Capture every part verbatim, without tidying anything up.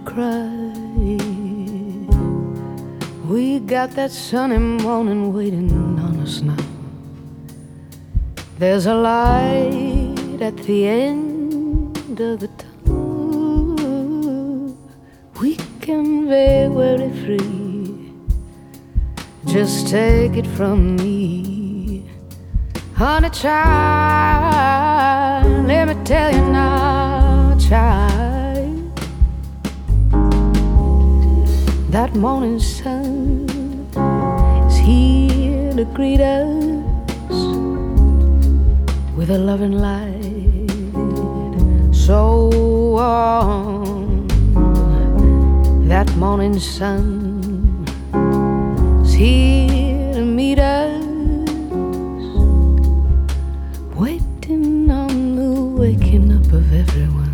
cry. We got that sunny morning waiting on us now. There's a light at the end of the tunnel. We can be very free. Just take it from me, honey child. Let me tell you now, child, that morning sun is here to greet us with a loving light so warm. That morning sun is here to meet us, waiting on the waking up of everyone.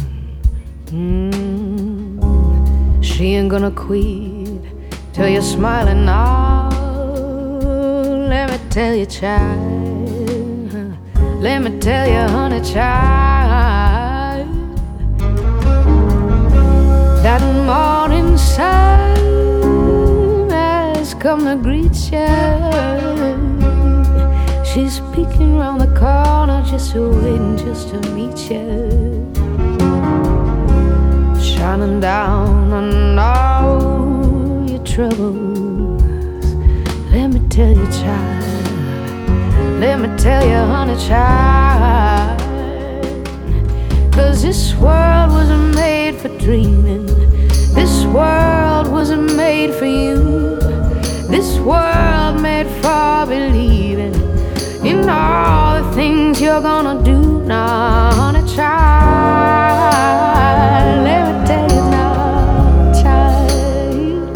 mm. She ain't gonna quit till you're smiling now. Let me tell you, child, let me tell you, honey child, that morning sun has come to greet you. She's peeking round the corner, just waiting just to meet you, shining down on all your troubles. Let me tell you, child, let me tell you, honey child, 'cause this world wasn't made for dreaming. This world wasn't made for you. This world made for believing in all the things you're gonna do now, honey child. Let me tell you now, child,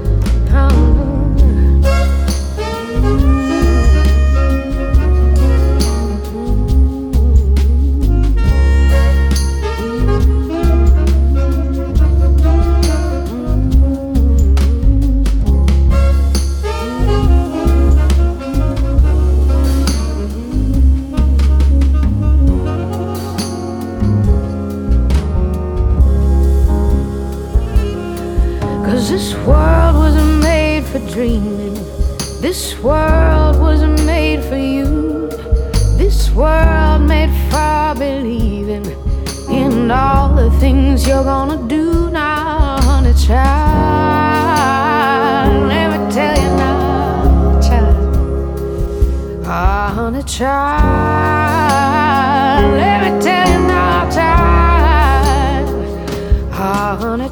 this world wasn't made for dreaming. This world wasn't made for you. This world made for believing in all the things you're gonna do now, honey child. Let me tell you now, child, ah, honey child. Let me tell you now, child, ah, honey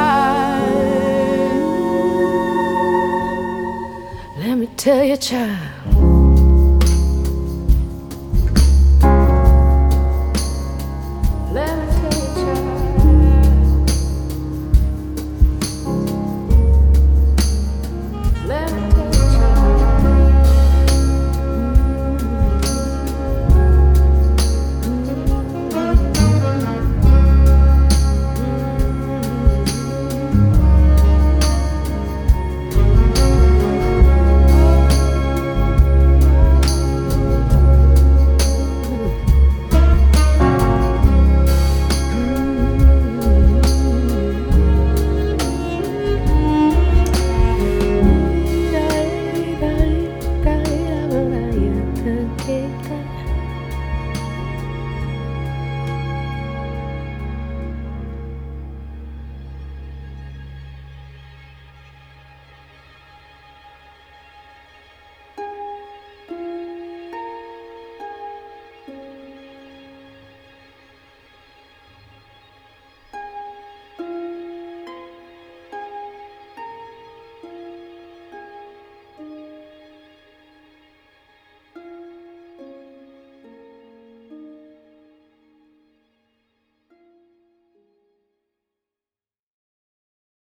child. Let me tell you, child.